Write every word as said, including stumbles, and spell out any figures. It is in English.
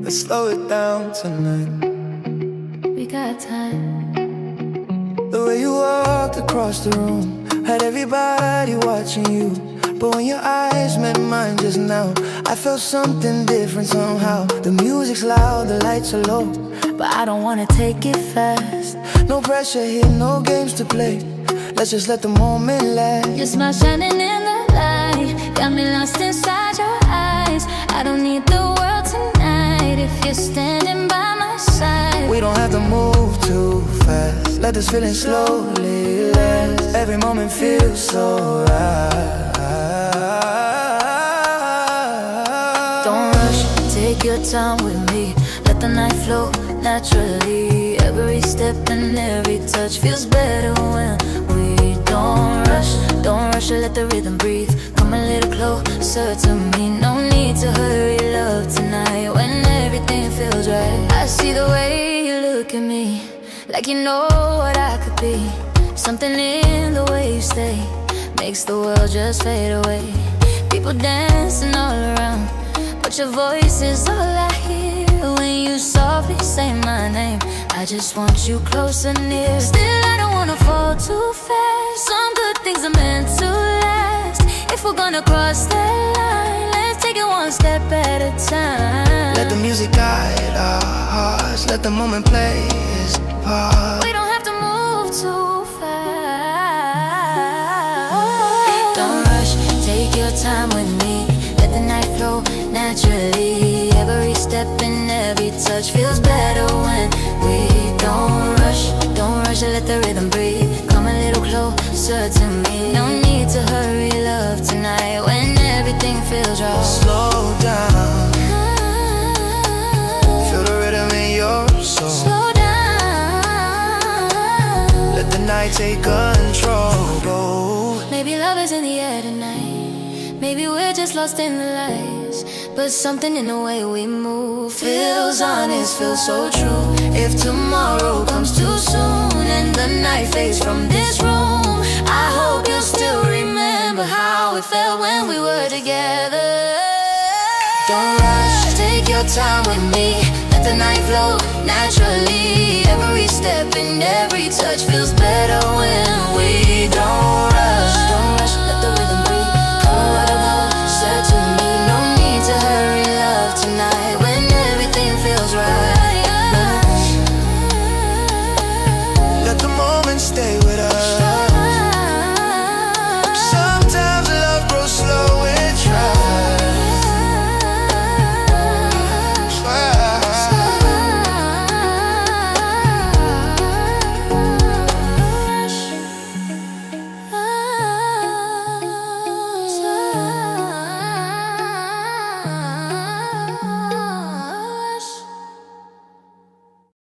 Let's slow it down tonight. We got time. The way you walked across the room had everybody watching you. But when your eyes met mine just now, I felt something different somehow. The music's loud, the lights are low, but I don't wanna take it fast. No pressure here, no games to play. Let's just let the moment last. Your smile shining in the light got me lost inside your eyes. I don't need the world tonight if you're standing by my side. We don't have to move too fast. Let this feeling slowly last. Every moment feels so right. Don't rush, take your time with me. Let the night flow naturally. Every step and every touch feels better when we don't rush. Don't rush, let the rhythm breathe. Come a little closer to me. No need to hurry, love, tonight when everything feels right. I see the way you look at me, like you know what I could be. Something in the way you stay makes the world just fade away. People dancing all around, but your voice is all I hear. When you softly say my name, I just want you close and near. Still I don't wanna fall too fast. Some good things are meant to last. If we're gonna cross that line, let's take it one step at a time. Let the music guide our hearts. Let the moment play its part. We don't have to move too fast. Don't rush, take your time with me. Let the night flow naturally. Every step and every touch feels better when we don't rush. Don't rush, let the rhythm breathe. Come a little closer to me. No need to hurry, love, tonight when everything feels right. Slow down, feel the rhythm in your soul. Slow down, let the night take control. Go. Maybe love is in the air tonight. Maybe we're just lost in the lights, but something in the way we move feels honest, feels so true. If tomorrow comes too soon and the night fades from this room, I hope you'll still remember how it felt when we were together. Don't rush, take your time with me. Let the night flow naturally. Every step and every touch feels better when we don't